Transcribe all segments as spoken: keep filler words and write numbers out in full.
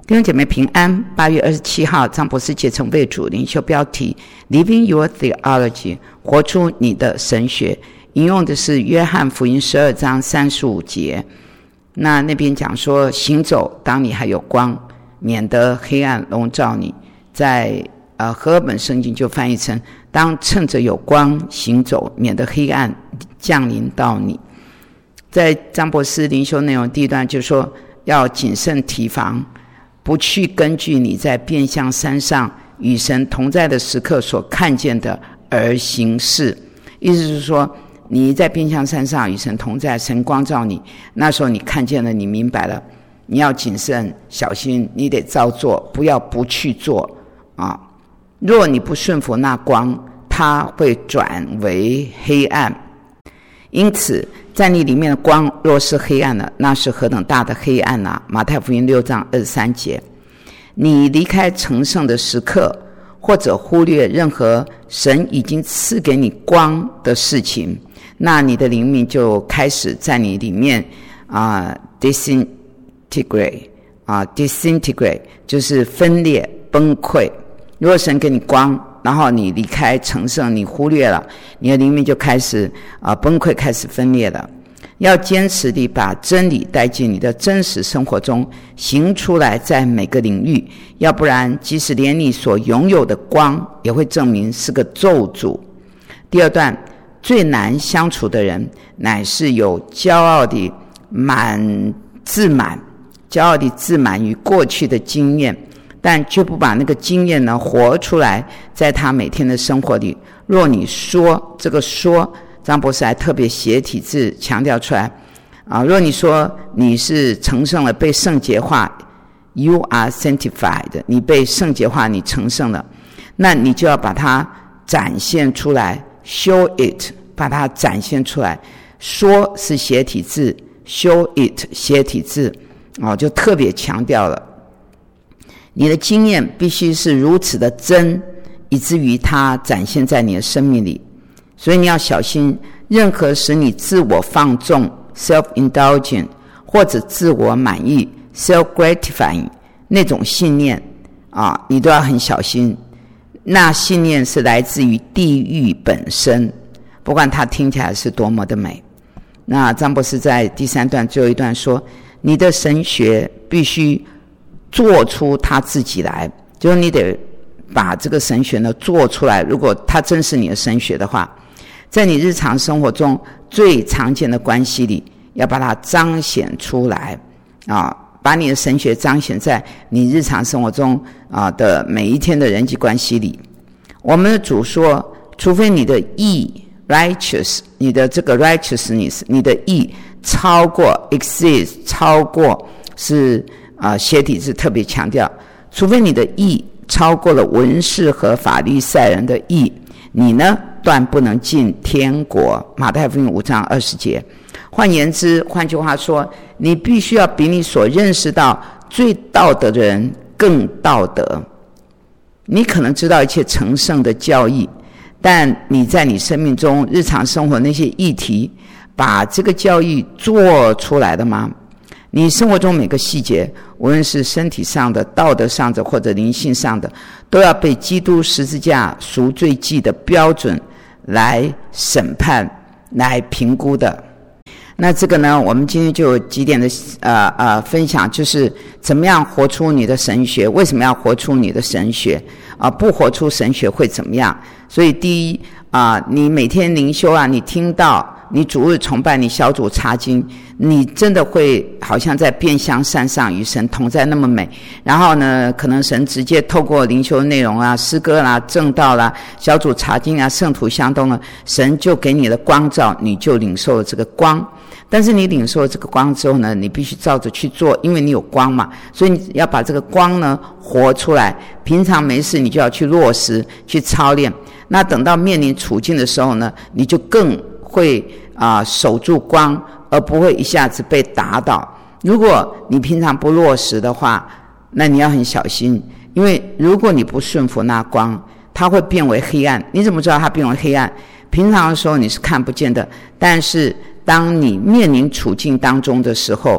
弟兄姐妹平安。八月二十七号，张博士竭诚为主，灵修标题 Living Your Theology， 活出你的神学。引用的是约翰福音十二章三十五节。那那边讲说，行走当你还有光，免得黑暗笼罩你。在呃和合本圣经就翻译成，当趁着有光行走，免得黑暗降临到你。在张博士灵修内容第一段就说，要谨慎提防，不去根据你在变相山上与神同在的时刻所看见的而行事。意思是说，你在变相山上与神同在，神光照你，那时候你看见了，你明白了，你要谨慎小心，你得照做，不要不去做啊！若你不顺服那光，它会转为黑暗。因此在你里面的光若是黑暗了，那是何等大的黑暗啊！马太福音六章二十三节。你离开成圣的时刻，或者忽略任何神已经赐给你光的事情，那你的灵命就开始在你里面啊、呃、disintegrate 啊、呃、disintegrate 就是分裂崩溃。如果神给你光，然后你离开成圣，你忽略了，你的灵命就开始啊、呃、崩溃，开始分裂了。要坚持地把真理带进你的真实生活中，行出来在每个领域，要不然即使连你所拥有的光也会证明是个咒诅。第二段，最难相处的人乃是有骄傲的满自满骄傲的自满于过去的经验，但却不把那个经验呢活出来，在他每天的生活里。若你说，这个说张博士还特别写体字强调出来啊，若你说你是成圣了，被圣洁化 ，You are sanctified， 你被圣洁化，你成圣了，那你就要把它展现出来 ，show it， 把它展现出来。说是写体字 ，show it 写体字，哦，就特别强调了。你的经验必须是如此的真，以至于它展现在你的生命里。所以你要小心，任何使你自我放纵 self-indulgent 或者自我满意 self-gratifying 那种信念啊，你都要很小心。那信念是来自于地狱本身，不管它听起来是多么的美。那张博士在第三段最后一段说，你的神学必须做出他自己来，就是你得把这个神学呢做出来。如果它真是你的神学的话，在你日常生活中最常见的关系里，要把它彰显出来啊，把你的神学彰显在你日常生活中啊的每一天的人际关系里。我们的主说，除非你的义 righteous， 你的这个 righteousness， 你的义超过 exceeds， 超过是啊写体字特别强调，除非你的义超过了文士和法利赛人的义，你呢断不能进天国。马太福音五章二十节。换言之，换句话说，你必须要比你所认识到最道德的人更道德。你可能知道一切成圣的教义，但你在你生命中日常生活那些议题，把这个教义做出来的吗？你生活中每个细节，无论是身体上的、道德上的或者灵性上的，都要被基督十字架赎罪祭的标准来审判、来评估的。那这个呢，我们今天就有几点的呃呃分享，就是怎么样活出你的神学。为什么要活出你的神学啊、呃？不活出神学会怎么样？所以第一啊、呃，你每天灵修啊，你听到，你主日崇拜，你小组查经，你真的会好像在变相山上与神同在那么美。然后呢，可能神直接透过灵修内容啊、诗歌啦、正道啦、小组查经啊、圣徒相动了，神就给你的光照，你就领受了这个光。但是你领受了这个光之后呢，你必须照着去做，因为你有光嘛，所以你要把这个光呢活出来。平常没事你就要去落实、去操练。那等到面临处境的时候呢，你就更会啊、呃、守住光，而不会一下子被打倒。如果你平常不落实的话，那你要很小心，因为如果你不顺服那光，它会变为黑暗。你怎么知道它变为黑暗？平常的时候你是看不见的，但是当你面临处境当中的时候，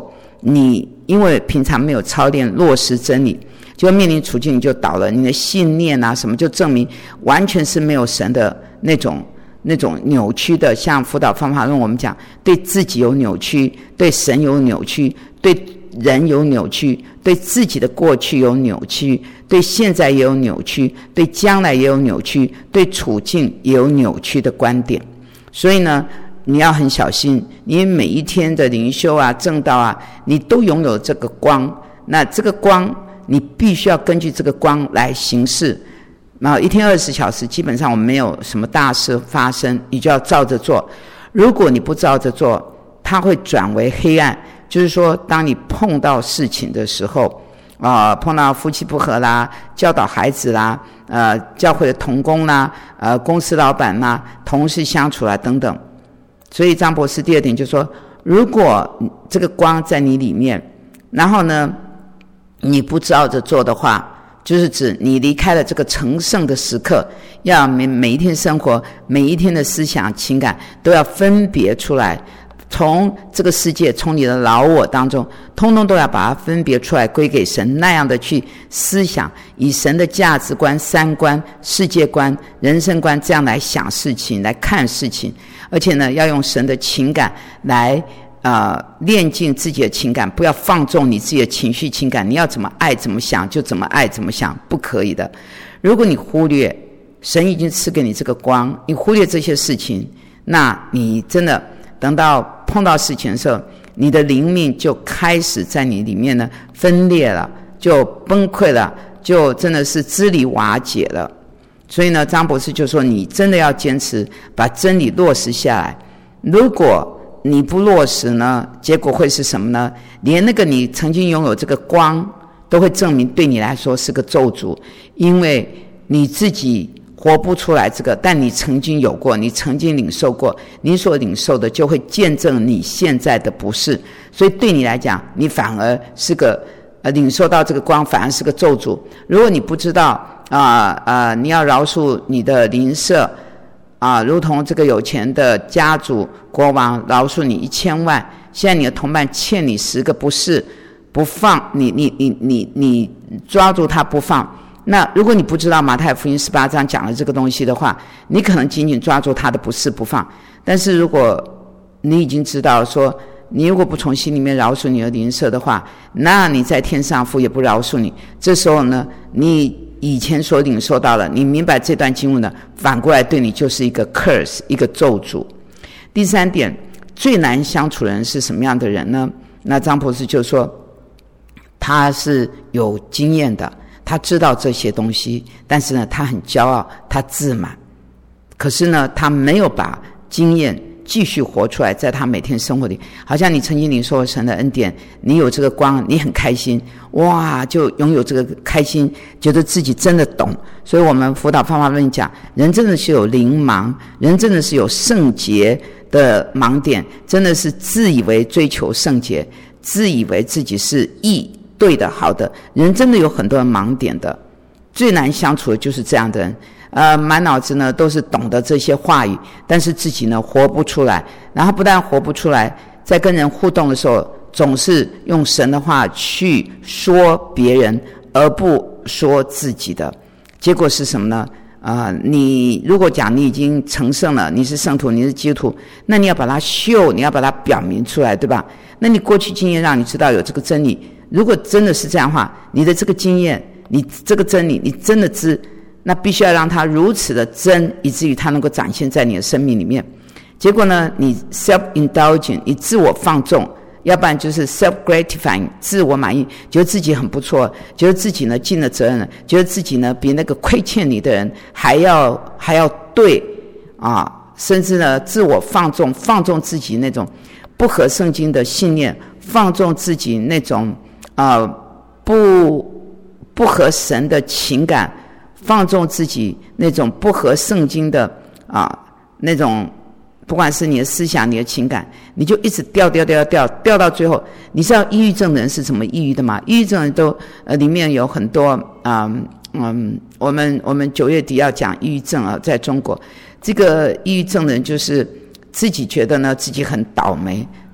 你因为平常没有操练落实真理，就面临处境你就倒了，你的信念啊什么就证明完全是没有神的那种那种扭曲的。像辅导方法论我们讲，对自己有扭曲，对神有扭曲，对人有扭曲，对自己的过去有扭曲，对现在也有扭曲，对将来也有扭曲，对处境也有扭曲的观点。所以呢你要很小心，你每一天的灵修啊正道啊，你都拥有这个光，那这个光你必须要根据这个光来行事。然后一天二十小时基本上我们没有什么大事发生，你就要照着做。如果你不照着做，它会转为黑暗。就是说当你碰到事情的时候啊、呃，碰到夫妻不和啦，教导孩子啦，呃，教会的同工啦，呃，公司老板啦，同事相处啦等等。所以张博士第二点就说，如果这个光在你里面，然后呢你不照着做的话，就是指你离开了这个成圣的时刻，要每每一天生活，每一天的思想情感都要分别出来，从这个世界，从你的老我当中通通都要把它分别出来归给神，那样的去思想，以神的价值观、三观、世界观、人生观这样来想事情，来看事情。而且呢要用神的情感来呃练尽自己的情感，不要放纵你自己的情绪情感，你要怎么爱怎么想就怎么爱怎么想，不可以的。如果你忽略神已经赐给你这个光，你忽略这些事情，那你真的等到碰到事情的时候，你的灵命就开始在你里面呢分裂了，就崩溃了，就真的是支离瓦解了。所以呢张博士就说，你真的要坚持把真理落实下来。如果你不落实呢，结果会是什么呢？连那个你曾经拥有这个光都会证明对你来说是个咒诅，因为你自己活不出来这个，但你曾经有过，你曾经领受过，你所领受的就会见证你现在的不是。所以对你来讲，你反而是个呃领受到这个光反而是个咒诅。如果你不知道啊啊、呃呃，你要饶恕你的邻舍啊，如同这个有钱的家主国王饶恕你一千万，现在你的同伴欠你十个不是，不放你你你你你抓住他不放。那如果你不知道马太福音十八章讲了这个东西的话，你可能仅仅抓住他的不是不放。但是如果你已经知道说，你如果不从心里面饶恕你的邻舍的话，那你在天上父也不饶恕你。这时候呢，你以前所领受到了，你明白这段经文呢，反过来对你就是一个 curse， 一个咒诅。第三点，最难相处的人是什么样的人呢？那张博士就说，他是有经验的，他知道这些东西，但是呢他很骄傲，他自满，可是呢他没有把经验继续活出来，在他每天生活里。好像你曾经领受了神的恩典，你有这个光，你很开心，哇，就拥有这个开心，觉得自己真的懂。所以我们辅导方法论讲，人真的是有灵盲，人真的是有圣洁的盲点，真的是自以为追求圣洁，自以为自己是义对的好的人，真的有很多盲点的。最难相处的就是这样的人，呃，满脑子呢都是懂得这些话语，但是自己呢活不出来。然后不但活不出来，在跟人互动的时候，总是用神的话去说别人，而不说自己的。结果是什么呢？啊、呃，你如果讲你已经成圣了，你是圣徒，你是基督徒，那你要把它秀，你要把它表明出来，对吧？那你过去经验让你知道有这个真理，如果真的是这样的话，你的这个经验，你这个真理，你真的知，那必须要让它如此的真，以至于它能够展现在你的生命里面。结果呢，你 self-indulgent， 你自我放纵，要不然就是 self-gratifying， 自我满意，觉得自己很不错，觉得自己呢尽了责任了，觉得自己呢比那个亏欠你的人还要还要对啊，甚至呢自我放纵，放纵自己那种不合圣经的信念，放纵自己那种啊不不合神的情感，放纵自己那种不合圣经的啊那种。不管是你的思想，你的情感，你就一直掉掉掉掉掉到最后。你知道抑郁症的人是怎么抑郁的吗？抑郁症人都呃里面有很多嗯嗯，我们我们九月底要讲抑郁症啊，在中国，这个抑郁症的人就是自己觉得呢自己很倒霉，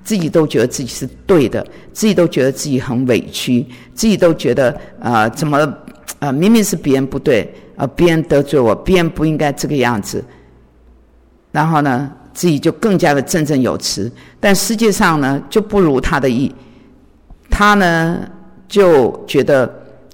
自己都觉得自己是对的，自己都觉得自己很委屈，自己都觉得呃怎么呃明明是别人不对，呃别人得罪我，别人不应该这个样子，然后呢自己就更加的振振有词，但世界上呢就不如他的意，他呢就觉得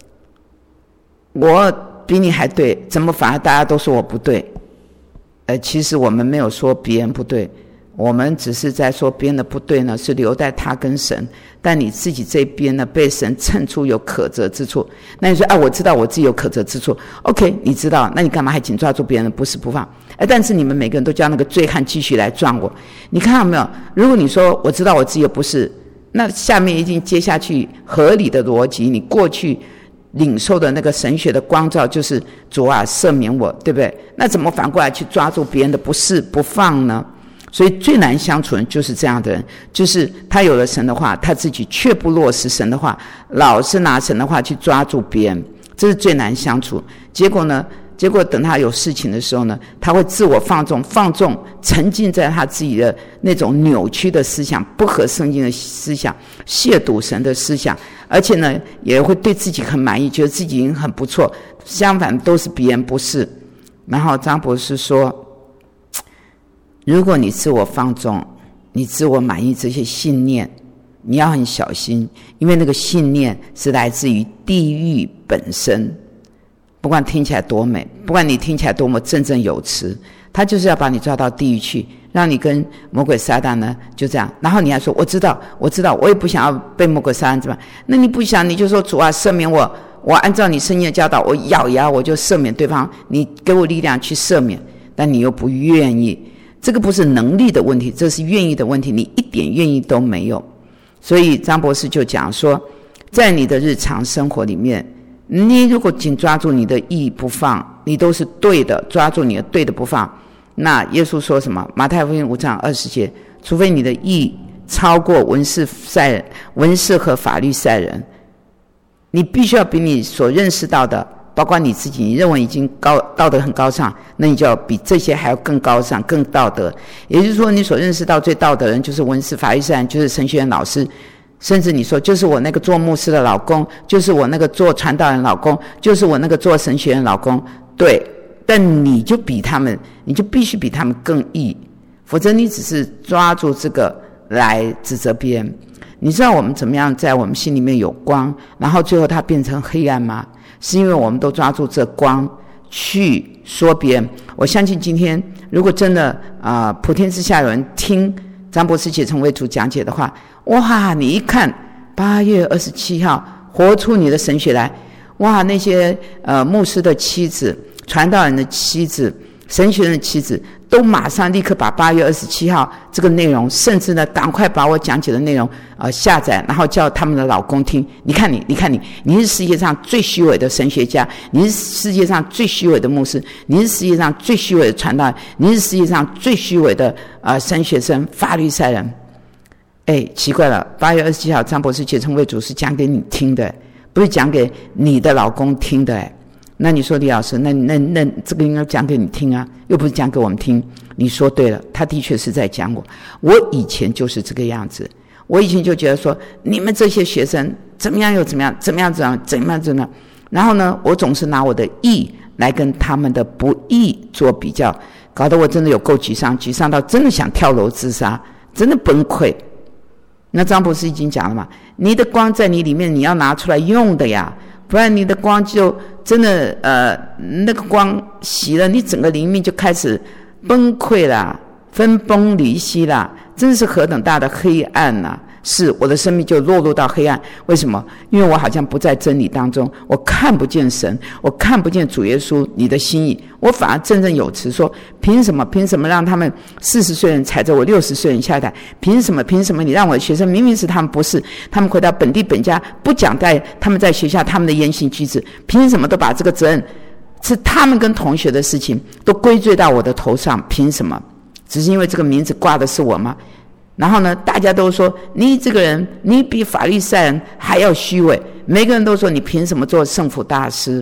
我比你还对，怎么反而大家都说我不对？呃，其实我们没有说别人不对，我们只是在说别人的不对呢，是留在他跟神，但你自己这边呢，被神称出有可责之处。那你说，啊，我知道我自己有可责之处 ，OK， 你知道，那你干嘛还紧抓住别人不是不放？哎，但是你们每个人都叫那个醉汉继续来撞我，你看到没有？如果你说我知道我自己有不是，那下面一定接下去合理的逻辑，你过去领受的那个神学的光照就是主啊赦免我，对不对？那怎么反过来去抓住别人的不是不放呢？所以最难相处人就是这样的人，就是他有了神的话，他自己却不落实神的话，老是拿神的话去抓住别人，这是最难相处。结果呢结果等他有事情的时候呢，他会自我放纵放纵沉浸在他自己的那种扭曲的思想，不合圣经的思想，亵渎神的思想，而且呢也会对自己很满意，觉得自己已经很不错，相反都是别人不是。然后张博士说，如果你自我放纵，你自我满意这些信念，你要很小心，因为那个信念是来自于地狱本身，不管听起来多美，不管你听起来多么振振有词，他就是要把你抓到地狱去，让你跟魔鬼撒旦呢就这样。然后你还说我知道我知道，我也不想要被魔鬼撒旦怎么样？那你不想，你就说主啊赦免我，我按照你圣经的教导，我咬牙我就赦免对方，你给我力量去赦免，但你又不愿意，这个不是能力的问题，这是愿意的问题，你一点愿意都没有。所以张博士就讲说，在你的日常生活里面，你如果紧抓住你的义不放，你都是对的，抓住你的对的不放，那耶稣说什么？马太福音五章二十节，除非你的义超过文士赛人文士和法律赛人，你必须要比你所认识到的，包括你自己，你认为已经高道德很高尚，那你就要比这些还要更高尚更道德。也就是说，你所认识到最道德的人就是文士法律赛人，就是神学院老师，甚至你说就是我那个做牧师的老公，就是我那个做传道人老公，就是我那个做神学院老公，对，但你就比他们，你就必须比他们更义，否则你只是抓住这个来指责别人。你知道我们怎么样在我们心里面有光，然后最后它变成黑暗吗？是因为我们都抓住这光去说别人。我相信今天如果真的啊、呃，普天之下有人听张博士解成为主讲解的话，哇，你一看八月二十七号活出你的神学来，哇，那些呃牧师的妻子、传道人的妻子、神学人的妻子都马上立刻把八月二十七号这个内容，甚至呢赶快把我讲解的内容呃下载，然后叫他们的老公听。你看你你看你你是世界上最虚伪的神学家，你是世界上最虚伪的牧师，你是世界上最虚伪的传道人，你是世界上最虚伪的呃神学生、法律赛人。哎，奇怪了，八月二十七号张博士解成为主是讲给你听的，不是讲给你的老公听的。哎，那你说李老师，那那那这个应该讲给你听啊，又不是讲给我们听。你说对了，他的确是在讲我。我以前就是这个样子，我以前就觉得说，你们这些学生怎么样又怎么样，怎么样怎么样，怎么样怎么样。然后呢，我总是拿我的义来跟他们的不义做比较，搞得我真的有够沮丧，沮丧到真的想跳楼自杀，真的崩溃。那张博士已经讲了嘛，你的光在你里面，你要拿出来用的呀，不然你的光就真的呃，那个光熄了，你整个灵命就开始崩溃了，分崩离析了，真是何等大的黑暗啊！是我的生命就落入到黑暗。为什么？因为我好像不在真理当中，我看不见神，我看不见主耶稣你的心意，我反而振振有词说，凭什么凭什么让他们四十岁人踩着我六十岁人下台？凭什么凭什么你让我的学生明明是他们不是，他们回到本地本家不讲在他们在学校他们的言行举止，凭什么都把这个责任是他们跟同学的事情都归罪到我的头上？凭什么？只是因为这个名字挂的是我吗？然后呢，大家都说你这个人，你比法利赛人还要虚伪。每个人都说你凭什么做圣父大师？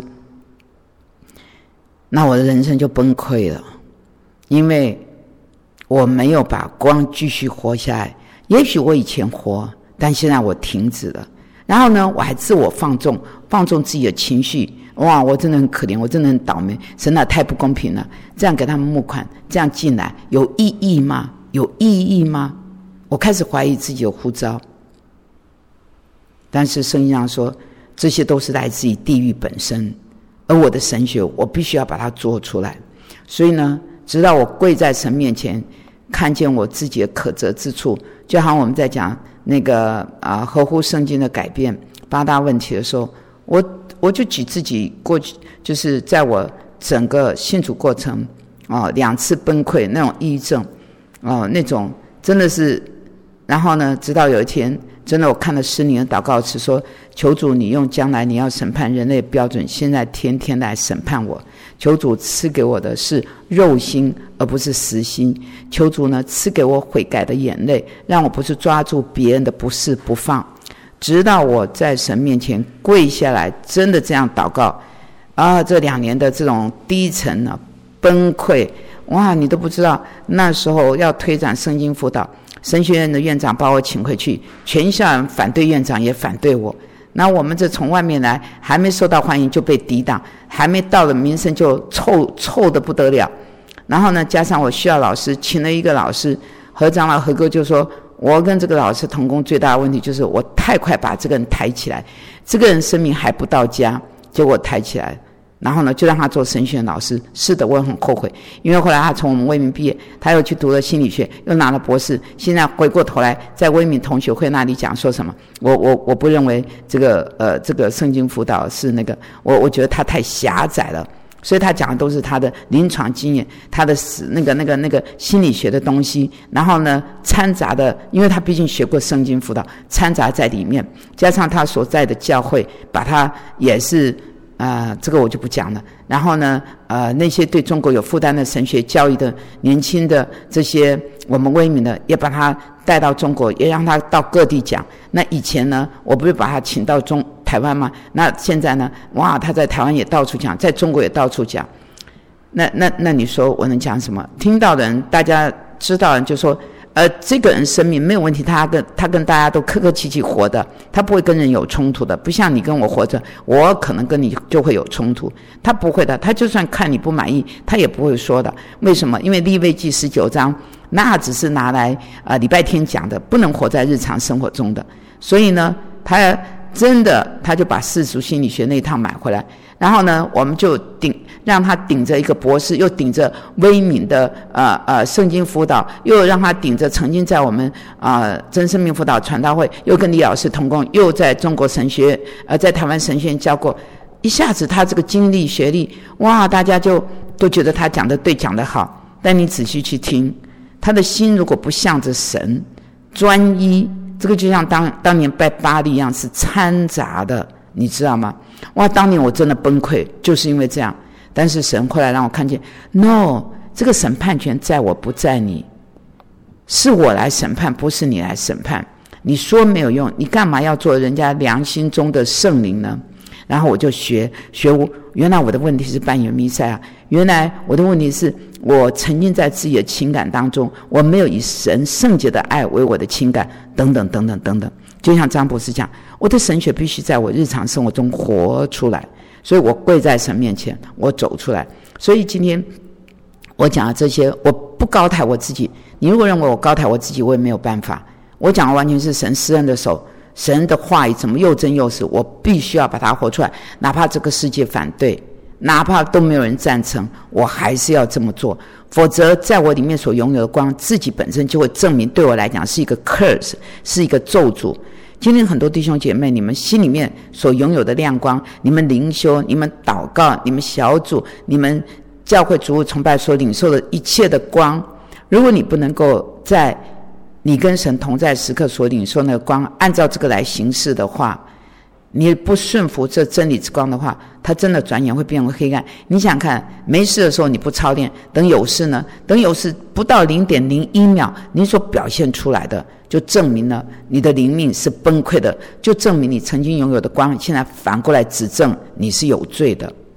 那我的人生就崩溃了，因为我没有把光继续活下来。 也许我以前活，但现在我停止了。然后呢，我还自我放纵，放纵自己的情绪。哇，我真的很可怜，我真的很倒霉，神啊，太不公平了！这样给他们募款，这样进来有意义吗？有意义吗？我开始怀疑自己的呼召。但是圣经上说，这些都是来自于地狱本身，而我的神学，我必须要把它做出来。所以呢，直到我跪在神面前，看见我自己的可责之处，就好像我们在讲那个啊、呃、合乎圣经的改变八大问题的时候，我我就举自己过去，就是在我整个信主过程啊、呃、两次崩溃那种抑郁症啊、呃、那种真的是，然后呢，直到有一天，真的我看了诗灵的祷告词说，求主你用将来你要审判人类的标准，现在天天来审判我。求主赐给我的是肉心而不是实心，求主呢赐给我悔改的眼泪，让我不是抓住别人的不是不放，直到我在神面前跪下来，真的这样祷告啊！这两年的这种低沉啊崩溃，哇，你都不知道，那时候要推展圣经辅导，神学院的院长把我请回去，全校人反对院长也反对我。那我们这从外面来，还没受到欢迎就被抵挡，还没到了名声就臭臭得不得了。然后呢，加上我需要老师，请了一个老师，何长老何哥就说，我跟这个老师同工最大的问题就是我太快把这个人抬起来，这个人生命还不到家，结果抬起来，然后呢就让他做神学老师。是的，我很后悔，因为后来他从我们威明毕业，他又去读了心理学，又拿了博士，现在回过头来在威明同学会那里讲说什么，我我我不认为这个呃这个圣经辅导是那个，我我觉得他太狭窄了。所以他讲的都是他的临床经验，他的那个那个那个心理学的东西，然后呢掺杂的，因为他毕竟学过圣经辅导，掺杂在里面，加上他所在的教会，把他也是啊、呃，这个我就不讲了。然后呢，呃，那些对中国有负担的神学教育的年轻的这些我们威明的，也把他带到中国，也让他到各地讲。那以前呢，我不是把他请到中台湾吗？那现在呢？哇，他在台湾也到处讲，在中国也到处讲。那那那你说我能讲什么？听到的人，大家知道的人就说，呃，这个人生命没有问题，他跟他跟大家都客客气气活的，他不会跟人有冲突的，不像你跟我活着，我可能跟你就会有冲突，他不会的，他就算看你不满意，他也不会说的。为什么？因为利未记十九章那只是拿来呃礼拜天讲的，不能活在日常生活中的。所以呢，他真的他就把世俗心理学那一套买回来，然后呢，我们就顶让他顶着一个博士，又顶着威敏的呃呃圣经辅导，又让他顶着曾经在我们呃真生命辅导传道会，又跟李老师同工，又在中国神学呃在台湾神学院教过，一下子他这个经历学历，哇，大家就都觉得他讲得对，讲得好。但你仔细去听，他的心如果不向着神专一，这个就像当当年拜巴力一样，是掺杂的，你知道吗？哇，当年我真的崩溃，就是因为这样。但是神后来让我看见 ，no， 这个审判权在我不在你，是我来审判，不是你来审判。你说没有用，你干嘛要做人家良心中的圣灵呢？然后我就学学，原来我的问题是扮演弥赛亚，原来我的问题是我沉浸在自己的情感当中，我没有以神圣洁的爱为我的情感，等等等等等等。就像张博士讲，我的神学必须在我日常生活中活出来，所以我跪在神面前，我走出来。所以今天我讲的这些，我不高抬我自己，你如果认为我高抬我自己，我也没有办法。我讲的完全是神施恩的手，神的话语怎么又真又实，我必须要把它活出来，哪怕这个世界反对，哪怕都没有人赞成，我还是要这么做。否则在我里面所拥有的光，自己本身就会证明对我来讲是一个 curse， 是一个咒诅。今天很多弟兄姐妹，你们心里面所拥有的亮光，你们灵修，你们祷告，你们小组，你们教会主日崇拜所领受的一切的光，如果你不能够在你跟神同在时刻所领受那个光，按照这个来行事的话，你不顺服这真理之光的话，它真的转眼会变为黑暗。你想看，没事的时候你不操练，等有事呢？等有事不到零点零一秒，你所表现出来的，就证明了你的灵命是崩溃的，就证明你曾经拥有的光，现在反过来指证你是有罪的。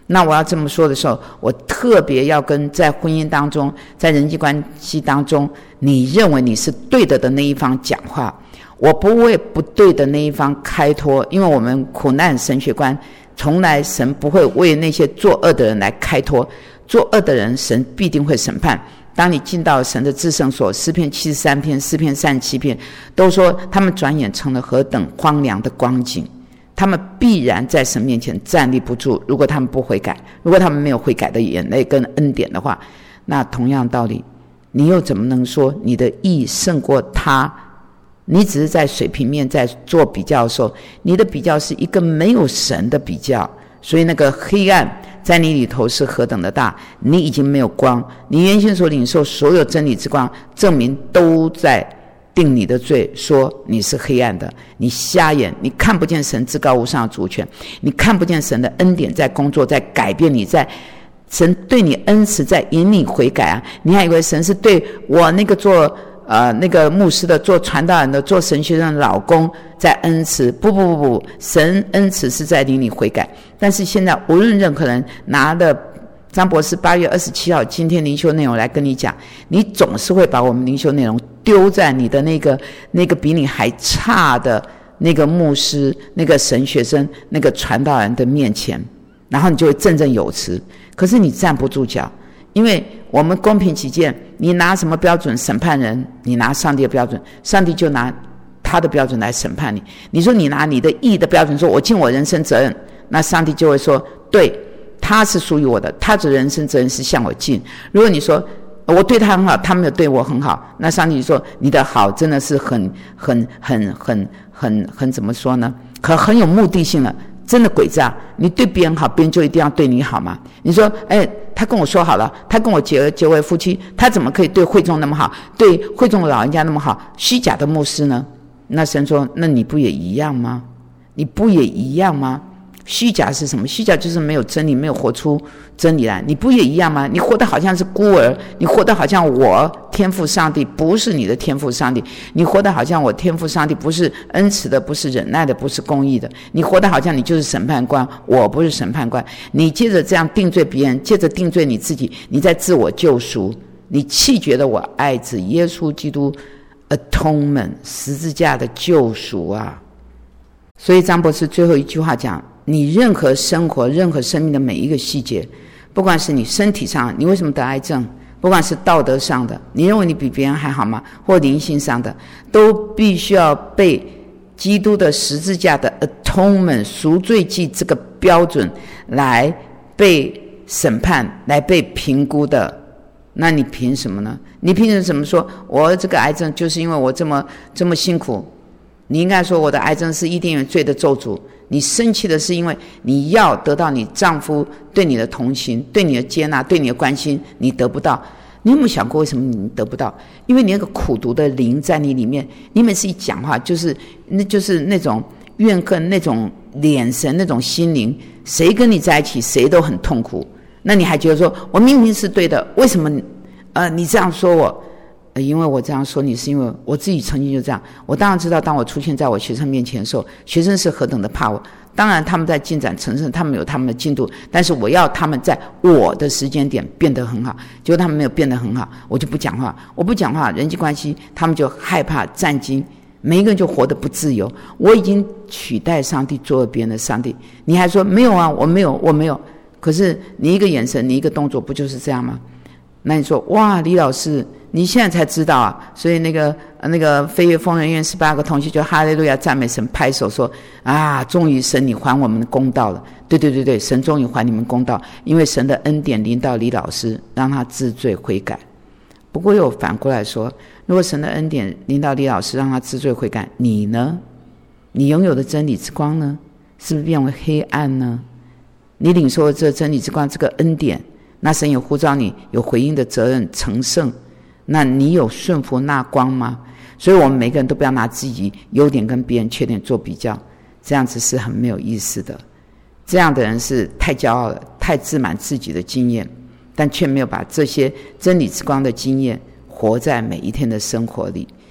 那我要这么说的时候，我特别要跟在婚姻当中，在人际关系当中，你认为你是对的的那一方讲话，我不为不对的那一方开脱，因为我们苦难神学观从来神不会为那些作恶的人来开脱，作恶的人神必定会审判。当你进到神的至圣所，诗篇七十三篇、诗篇三十七篇都说他们转眼成了何等荒凉的光景，他们必然在神面前站立不住，如果他们不悔改，如果他们没有悔改的眼泪跟恩典的话，那同样道理，你又怎么能说你的义胜过他？你只是在水平面在做比较的时候，你的比较是一个没有神的比较，所以那个黑暗在你里头是何等的大，你已经没有光，你原先所领受所有真理之光，证明都在定你的罪，说你是黑暗的，你瞎眼，你看不见神至高无上的主权，你看不见神的恩典在工作，在改变你，在神对你恩慈，在引你悔改啊！你还以为神是对我那个做呃那个牧师的、做传道人的、做神学生的老公在恩慈？不不不不，神恩慈是在引你悔改。但是现在无论任何人拿了张博士八月二十七号今天灵修内容来跟你讲，你总是会把我们灵修内容丢在你的那个那个比你还差的那个牧师、那个神学生、那个传道人的面前，然后你就会振振有词。可是你站不住脚，因为我们公平起见，你拿什么标准审判人？你拿上帝的标准，上帝就拿他的标准来审判你。你说你拿你的义的标准，说我尽我人生责任，那上帝就会说，对，他是属于我的，他的人生责任是向我尽。如果你说我对他很好，他没有对我很好，那上帝说你的好真的是很很很很很很怎么说呢？可很有目的性了，真的诡诈。你对别人好，别人就一定要对你好吗？你说，哎，他跟我说好了，他跟我结结为夫妻，他怎么可以对会众那么好，对会众的老人家那么好？虚假的牧师呢？那神说，那你不也一样吗？你不也一样吗？虚假是什么？虚假就是没有真理，没有活出真理来。你不也一样吗？你活得好像是孤儿，你活得好像我天父上帝不是你的天父上帝，你活得好像我天父上帝不是恩慈的，不是忍耐的，不是公义的，你活得好像你就是审判官，我不是审判官。你接着这样定罪别人，接着定罪你自己，你在自我救赎，你弃绝了我爱子耶稣基督 atonement 十字架的救赎啊！所以张博士最后一句话讲，你任何生活任何生命的每一个细节，不管是你身体上你为什么得癌症，不管是道德上的你认为你比别人还好吗，或灵性上的，都必须要被基督的十字架的 atonement 赎罪祭这个标准来被审判，来被评估的。那你凭什么呢？你凭什么说我这个癌症就是因为我这么这么辛苦？你应该说我的癌症是伊甸园罪的咒诅。你生气的是因为你要得到你丈夫对你的同情，对你的接纳，对你的关心，你得不到。你有没有想过为什么你得不到？因为你那个苦毒的灵在你里面，你每次一讲话就是那就是那种怨恨，那种眼神，那种心灵，谁跟你在一起谁都很痛苦。那你还觉得说我明明是对的，为什么呃你这样说我？呃，因为我这样说你是因为我自己曾经就这样。我当然知道当我出现在我学生面前的时候，学生是何等的怕我。当然他们在进展成圣，他们有他们的进度，但是我要他们在我的时间点变得很好，结果他们没有变得很好，我就不讲话。我不讲话，人际关系他们就害怕战惊，每一个人就活得不自由。我已经取代上帝做了别人的上帝，你还说没有啊，我没有我没有。可是你一个眼神，你一个动作，不就是这样吗？那你说哇，李老师你现在才知道啊？所以那个那个飞越疯人院十八个同学就哈利路亚赞美神，拍手说啊，终于神你还我们的公道了。对对对对，神终于还你们公道，因为神的恩典临到李老师，让他知罪悔改。不过又反过来说，如果神的恩典临到李老师，让他知罪悔改，你呢？你拥有的真理之光呢？是不是变为黑暗呢？你领受了这真理之光，这个恩典，那神有呼召你有回应的责任成圣，那你有顺服那光吗？所以我们每个人都不要拿自己优点跟别人缺点做比较，这样子是很没有意思的。这样的人是太骄傲了，太自满自己的经验，但却没有把这些真理之光的经验活在每一天的生活里。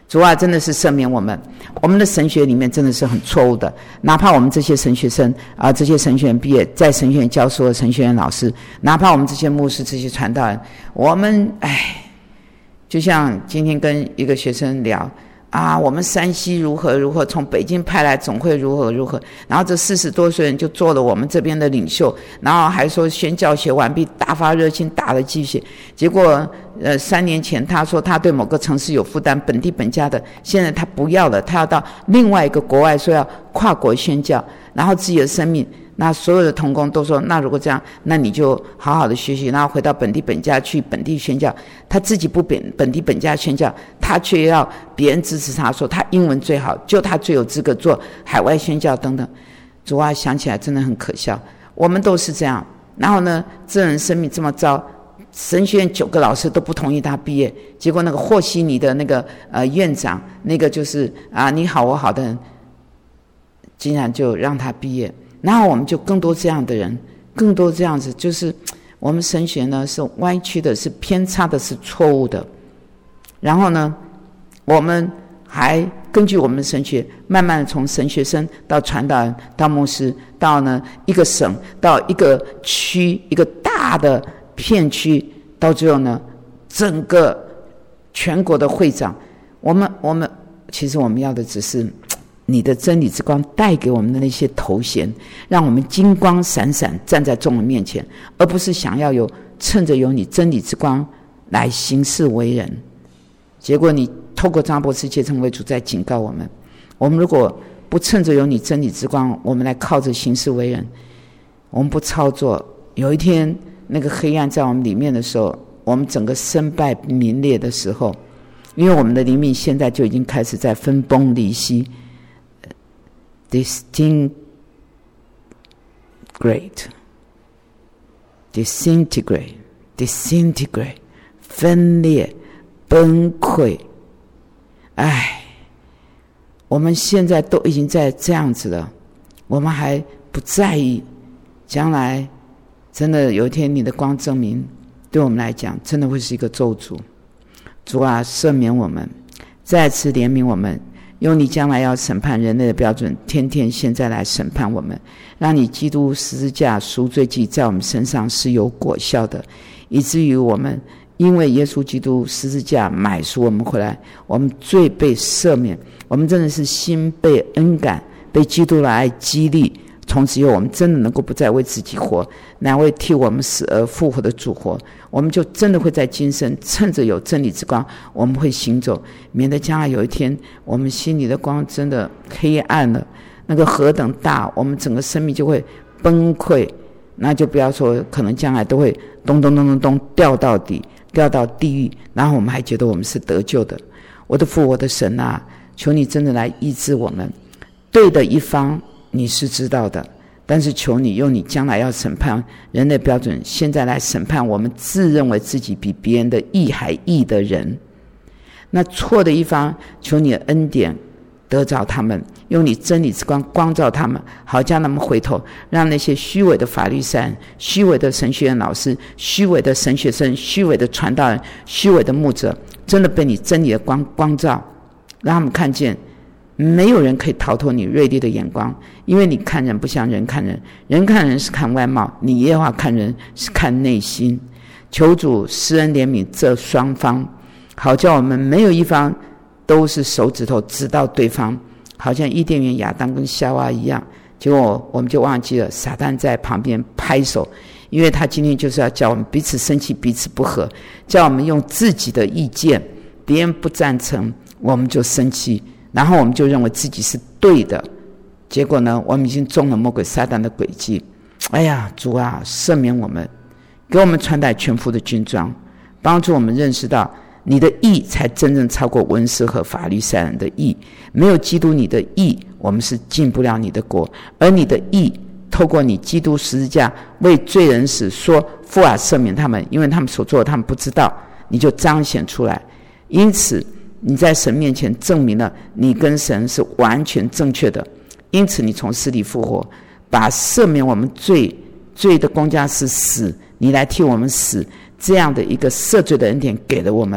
主啊，真的是赦免我们，我们的神学里面真的是很错误的。哪怕我们这些神学生啊、呃，这些神学院毕业，在神学院教书的神学院老师，哪怕我们这些牧师、这些传道人，我们哎，就像今天跟一个学生聊啊，我们山西如何如何，从北京派来总会如何如何，然后这四十多岁人就做了我们这边的领袖，然后还说宣教学完毕，大发热心，打了鸡血。结果呃，三年前他说他对某个城市有负担，本地本家的，现在他不要了，他要到另外一个国外，说要跨国宣教，然后自己的生命。那所有的同工都说，那如果这样，那你就好好的学习，然后回到本地本家去本地宣教。他自己不本本地本家宣教，他却要别人支持他，说他英文最好，就他最有资格做海外宣教等等。主啊，想起来真的很可笑，我们都是这样。然后呢，这人生命这么糟，神学院九个老师都不同意他毕业，结果那个和稀泥的那个呃院长，那个就是啊你好我好的人，竟然就让他毕业。然后我们就更多这样的人，更多这样子，就是我们神学呢是歪曲的，是偏差的，是错误的。然后呢，我们还根据我们的神学，慢慢的从神学生到传道人，到牧师，到呢一个省，到一个区，一个大的片区，到最后呢，整个全国的会长。我们我们其实我们要的只是你的真理之光带给我们的那些头衔，让我们金光闪闪站在众人面前，而不是想要有趁着有你真理之光来行事为人。结果你透过张博士竭诚为主在警告我们，我们如果不趁着有你真理之光，我们来靠着行事为人，我们不操作，有一天那个黑暗在我们里面的时候，我们整个身败名裂的时候，因为我们的灵命现在就已经开始在分崩离析，disintegrate disintegrate disintegrate 分裂崩溃。唉，我们现在都已经在这样子了，我们还不在意，将来真的有一天你的光证明，对我们来讲真的会是一个咒诅。主啊，赦免我们，再次怜悯我们，用你将来要审判人类的标准，天天现在来审判我们，让你基督十字架赎罪祭在我们身上是有果效的，以至于我们因为耶稣基督十字架买赎我们回来，我们罪被赦免，我们真的是心被恩感，被基督的爱激励，从此以后我们真的能够不再为自己活，乃为替我们死而复活的主活。我们就真的会在今生趁着有真理之光，我们会行走，免得将来有一天我们心里的光真的黑暗了，那个何等大，我们整个生命就会崩溃，那就不要说可能将来都会咚咚咚咚咚掉到底，掉到地狱，然后我们还觉得我们是得救的。我的父，我的神啊，求你真的来医治我们。对的一方你是知道的，但是求你用你将来要审判人的标准，现在来审判我们自认为自己比别人的义还义的人。那错的一方，求你的恩典得着他们，用你真理之光光照他们，好叫他们回头，让那些虚伪的法律赛人、虚伪的神学院老师、虚伪的神学生、虚伪的传道人、虚伪的牧者，真的被你真理的光光照，让他们看见没有人可以逃脱你锐利的眼光，因为你看人不像人看人，人看人是看外貌，你耶和华看人是看内心。求主施恩怜悯这双方，好叫我们没有一方都是手指头指到对方，好像伊甸园亚当跟夏娃一样。结果我们就忘记了撒旦在旁边拍手，因为他今天就是要叫我们彼此生气，彼此不和，叫我们用自己的意见，别人不赞成我们就生气，然后我们就认为自己是对的，结果呢，我们已经中了魔鬼撒旦的诡计。哎呀，主啊，赦免我们，给我们穿戴全副的军装，帮助我们认识到你的义才真正超过文士和法利赛人的义。没有基督你的义，我们是进不了你的国，而你的义透过你基督十字架为罪人死，说父啊赦免他们，因为他们所做的他们不知道，你就彰显出来。因此你在神面前证明了你跟神是完全正确的，因此你从死里复活，把赦免我们罪罪的公价是死，你来替我们死，这样的一个赦罪的恩典给了我们。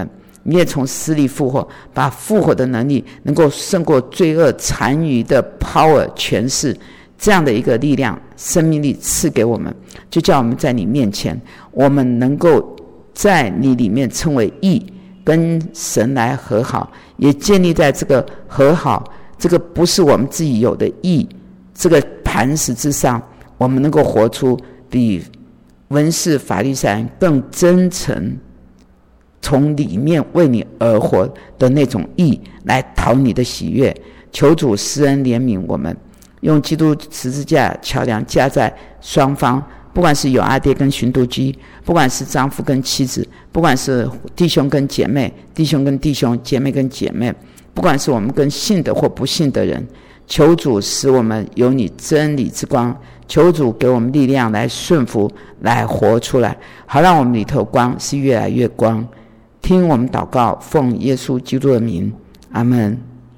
你也从死里复活，把复活的能力能够胜过罪恶残余的 power 权势，这样的一个力量生命力赐给我们，就叫我们在你面前，我们能够在你里面称为义，跟神来和好，也建立在这个和好，这个不是我们自己有的义这个磐石之上，我们能够活出比文士法利赛人更真诚，从里面为你而活的那种义，来讨你的喜悦。求主施恩怜悯我们，用基督十字架桥梁架在双方，不管是友阿爹跟寻都基，不管是丈夫跟妻子，不管是弟兄跟姐妹，弟兄跟弟兄，姐妹跟姐妹，不管是我们跟信的或不信的人，求主使我们有你真理之光，求主给我们力量来顺服，来活出来，好让我们里头光是越来越光。听我们祷告，奉耶稣基督的名，阿们。